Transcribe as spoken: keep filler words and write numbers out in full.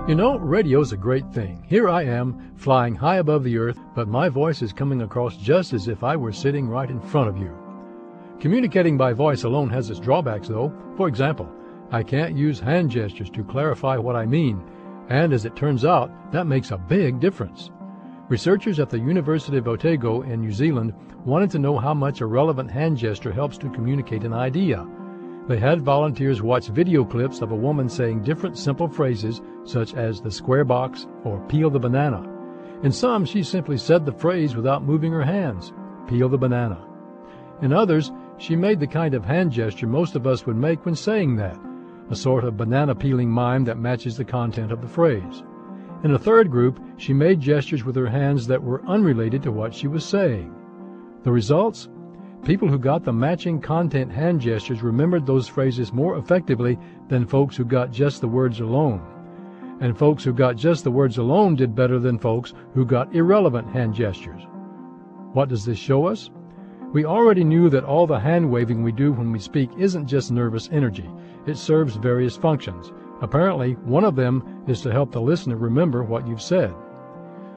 You know, radio's a great thing. Here I am, flying high above the earth, but my voice is coming across just as if I were sitting right in front of you. Communicating by voice alone has its drawbacks, though. For example, I can't use hand gestures to clarify what I mean, and as it turns out, that makes a big difference. Researchers at the University of Otago in New Zealand wanted to know how much a relevant hand gesture helps to communicate an idea. They had volunteers watch video clips of a woman saying different simple phrases such as the square box or peel the banana. In some, she simply said the phrase without moving her hands, peel the banana. In others, she made the kind of hand gesture most of us would make when saying that, a sort of banana peeling mime that matches the content of the phrase. In a third group, she made gestures with her hands that were unrelated to what she was saying. The results? People who got the matching content hand gestures remembered those phrases more effectively than folks who got just the words alone. And folks who got just the words alone did better than folks who got irrelevant hand gestures. What does this show us? We already knew that all the hand waving we do when we speak isn't just nervous energy. It serves various functions. Apparently, one of them is to help the listener remember what you've said.